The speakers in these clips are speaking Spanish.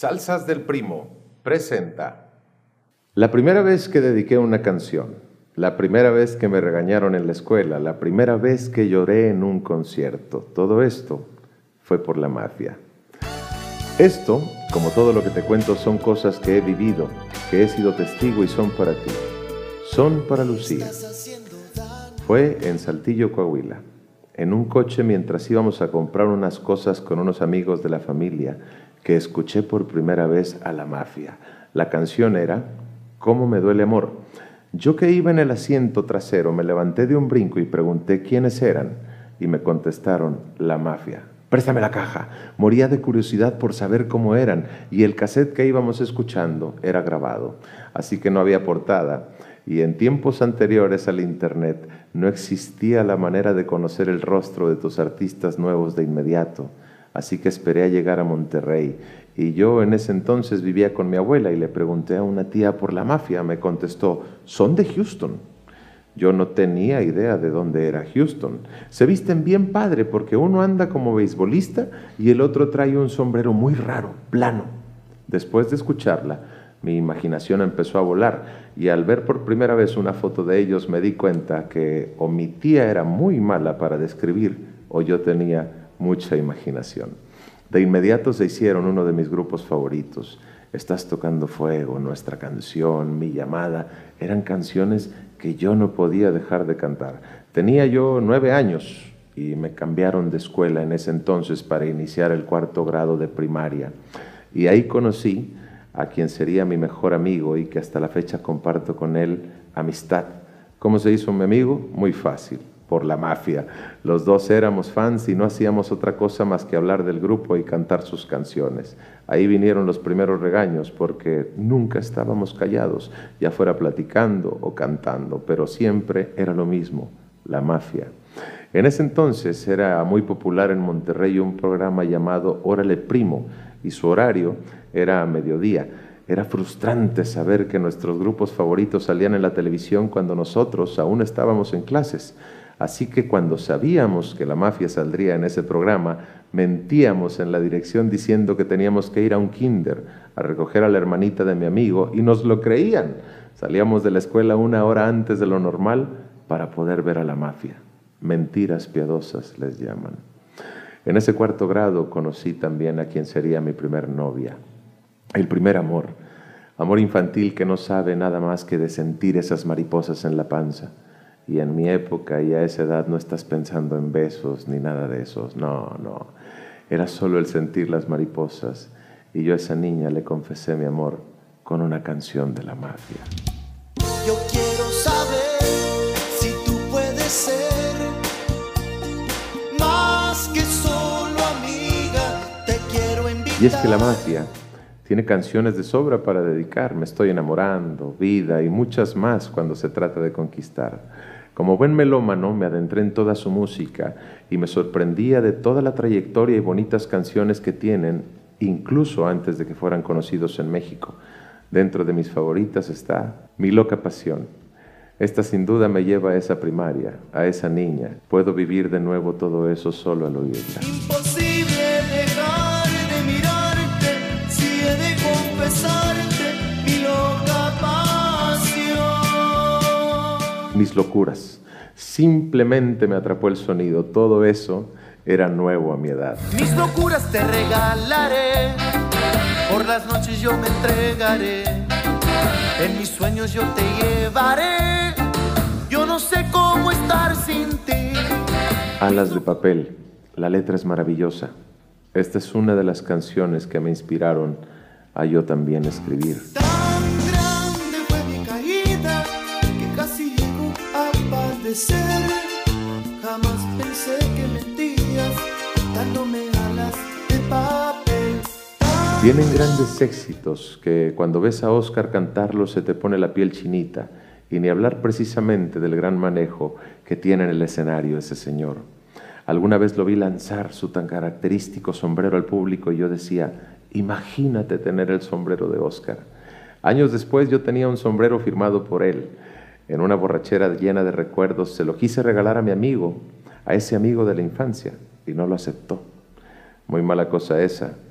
Salsas del Primo presenta. La primera vez que dediqué una canción, la primera vez que me regañaron en la escuela, la primera vez que lloré en un concierto, todo esto fue por la mafia. Esto, como todo lo que te cuento, son cosas que he vivido, que he sido testigo y son para ti. Son para Lucía. Fue en Saltillo, Coahuila, en un coche mientras íbamos a comprar unas cosas con unos amigos de la familia, que escuché por primera vez a la mafia. La canción era ¿Cómo me duele amor? Yo que iba en el asiento trasero me levanté de un brinco y pregunté quiénes eran y me contestaron la mafia. Préstame la caja. Moría de curiosidad por saber cómo eran y el cassette que íbamos escuchando era grabado, así que no había portada y en tiempos anteriores al internet no existía la manera de conocer el rostro de tus artistas nuevos de inmediato. Así que esperé a llegar a Monterrey y yo en ese entonces vivía con mi abuela y le pregunté a una tía por la mafia. Me contestó, son de Houston. Yo no tenía idea de dónde era Houston. Se visten bien padre porque uno anda como beisbolista y el otro trae un sombrero muy raro, plano. Después de escucharla, mi imaginación empezó a volar y al ver por primera vez una foto de ellos me di cuenta que o mi tía era muy mala para describir o yo tenía mucha imaginación. De inmediato se hicieron uno de mis grupos favoritos. Estás tocando fuego, Nuestra canción, Mi llamada, eran canciones que yo no podía dejar de cantar. Tenía yo 9 años y me cambiaron de escuela en ese entonces para iniciar el 4º grado de primaria. Y ahí conocí a quien sería mi mejor amigo y que hasta la fecha comparto con él amistad. ¿Cómo se hizo mi amigo? Muy fácil. Por la mafia. Los dos éramos fans y no hacíamos otra cosa más que hablar del grupo y cantar sus canciones. Ahí vinieron los primeros regaños porque nunca estábamos callados, ya fuera platicando o cantando, pero siempre era lo mismo, la mafia. En ese entonces era muy popular en Monterrey un programa llamado Órale Primo y su horario era a mediodía. Era frustrante saber que nuestros grupos favoritos salían en la televisión cuando nosotros aún estábamos en clases. Así que cuando sabíamos que la mafia saldría en ese programa, mentíamos en la dirección diciendo que teníamos que ir a un kinder a recoger a la hermanita de mi amigo y nos lo creían. Salíamos de la escuela 1 hora antes de lo normal para poder ver a la mafia. Mentiras piadosas les llaman. En ese 4º grado conocí también a quien sería mi primer novia. El primer amor. Amor infantil que no sabe nada más que de sentir esas mariposas en la panza. Y en mi época y a esa edad no estás pensando en besos ni nada de esos. No. Era solo el sentir las mariposas. Y yo a esa niña le confesé mi amor con una canción de la mafia. Yo quiero saber si tú puedes ser más que solo amiga. Te quiero invitar. Y es que la mafia tiene canciones de sobra para dedicar. Me estoy enamorando, Vida y muchas más cuando se trata de conquistar. Como buen melómano me adentré en toda su música y me sorprendía de toda la trayectoria y bonitas canciones que tienen, incluso antes de que fueran conocidos en México. Dentro de mis favoritas está Mi loca pasión. Esta sin duda me lleva a esa primaria, a esa niña. Puedo vivir de nuevo todo eso solo al oírla. Imposible dejar de mirarte, si he de confesarte mi loca pasión. Mis locuras. Simplemente me atrapó el sonido. Todo eso era nuevo a mi edad. Mis locuras te regalaré, por las noches yo me entregaré, en mis sueños yo te llevaré, yo no sé cómo estar sin ti. Alas de papel. La letra es maravillosa. Esta es una de las canciones que me inspiraron a yo también escribir. Tan grande fue mi caída que casi llego a padecer. Jamás pensé que mentías dándome alas de papel. Tienen grandes éxitos que cuando ves a Oscar cantarlos se te pone la piel chinita y ni hablar precisamente del gran manejo que tiene en el escenario ese señor. Alguna vez lo vi lanzar su tan característico sombrero al público y yo decía, imagínate tener el sombrero de Oscar. Años después yo tenía un sombrero firmado por él. En una borrachera llena de recuerdos se lo quise regalar a mi amigo, a ese amigo de la infancia, y no lo aceptó. Muy mala cosa esa.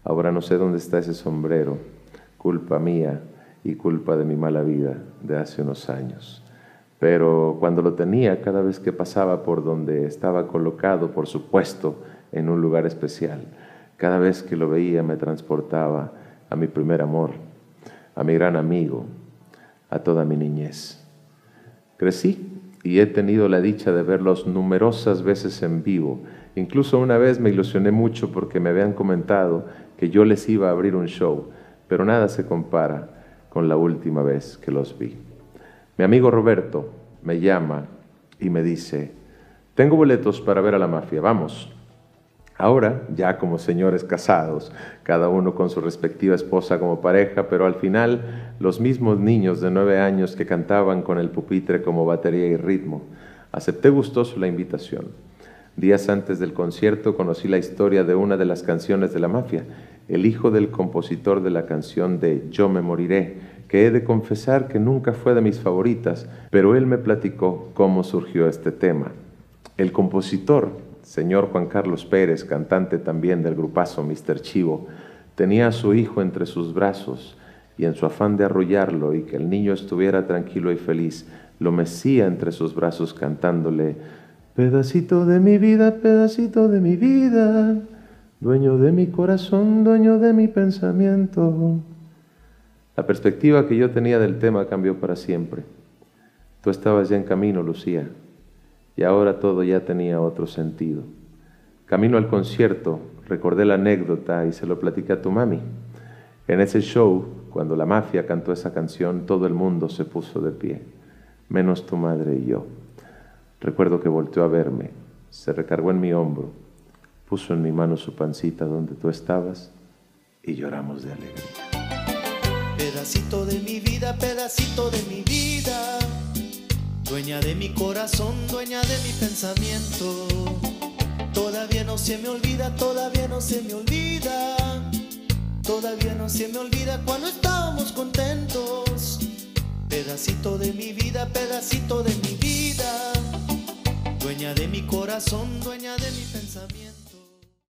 Ahora no sé dónde está ese sombrero, culpa mía y culpa de mi mala vida de hace unos años. Pero cuando lo tenía, cada vez que pasaba por donde estaba colocado, por supuesto, en un lugar especial, cada vez que lo veía me transportaba a mi primer amor, a mi gran amigo, a toda mi niñez. Crecí y he tenido la dicha de verlos numerosas veces en vivo. Incluso una vez me ilusioné mucho porque me habían comentado que yo les iba a abrir un show, pero nada se compara con la última vez que los vi. Mi amigo Roberto me llama y me dice: tengo boletos para ver a la Mafia, vamos. Ahora, ya como señores casados, cada uno con su respectiva esposa como pareja, pero al final los mismos niños de 9 años que cantaban con el pupitre como batería y ritmo. Acepté gustoso la invitación. Días antes del concierto conocí la historia de una de las canciones de la Mafia, el hijo del compositor de la canción de Yo me moriré, que he de confesar que nunca fue de mis favoritas, pero él me platicó cómo surgió este tema. El compositor, señor Juan Carlos Pérez, cantante también del grupazo Mr. Chivo, tenía a su hijo entre sus brazos y en su afán de arrullarlo y que el niño estuviera tranquilo y feliz, lo mecía entre sus brazos cantándole: pedacito de mi vida, dueño de mi corazón, dueño de mi pensamiento. La perspectiva que yo tenía del tema cambió para siempre. Tú estabas ya en camino, Lucía, y ahora todo ya tenía otro sentido. Camino al concierto, recordé la anécdota y se lo platiqué a tu mami. En ese show, cuando la Mafia cantó esa canción, todo el mundo se puso de pie, menos tu madre y yo. Recuerdo que volteó a verme, se recargó en mi hombro, puso en mi mano su pancita donde tú estabas y lloramos de alegría. Pedacito de mi vida, dueña de mi corazón, dueña de mi pensamiento. Todavía no se me olvida, todavía no se me olvida, todavía no se me olvida cuando estábamos contentos. Pedacito de mi vida, dueña de mi corazón, dueña de mi pensamiento.